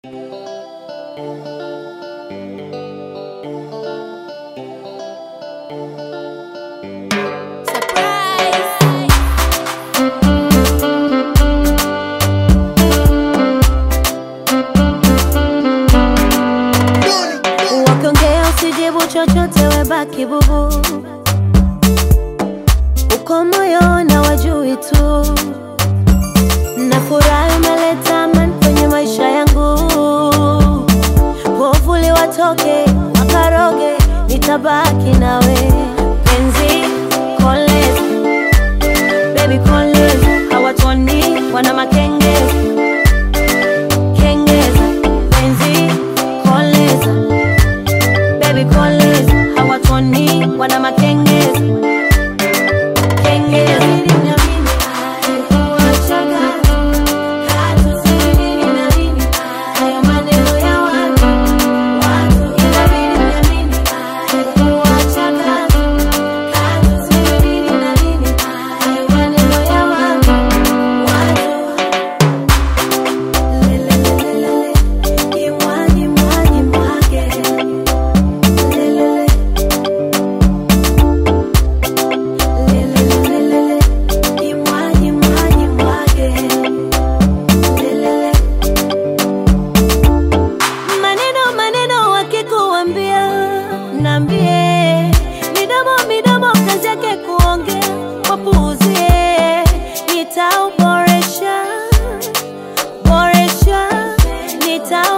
Chochote webaki bubu, uko moyo na wajui tu. Nafurahi umeleta amani kwenye maisha yangu. Povuli watoke wakaroge, nitabaki nawe. Penzi kolezi, baby kolezi, hawatoni wana makengezi. Kengeza, penzi koleza, baby kolezi, hawatoni wana makengezi. Kengezi nambie, midomo kazi yake kuongea, wapuuzie, nitauboresha, nitauboresha.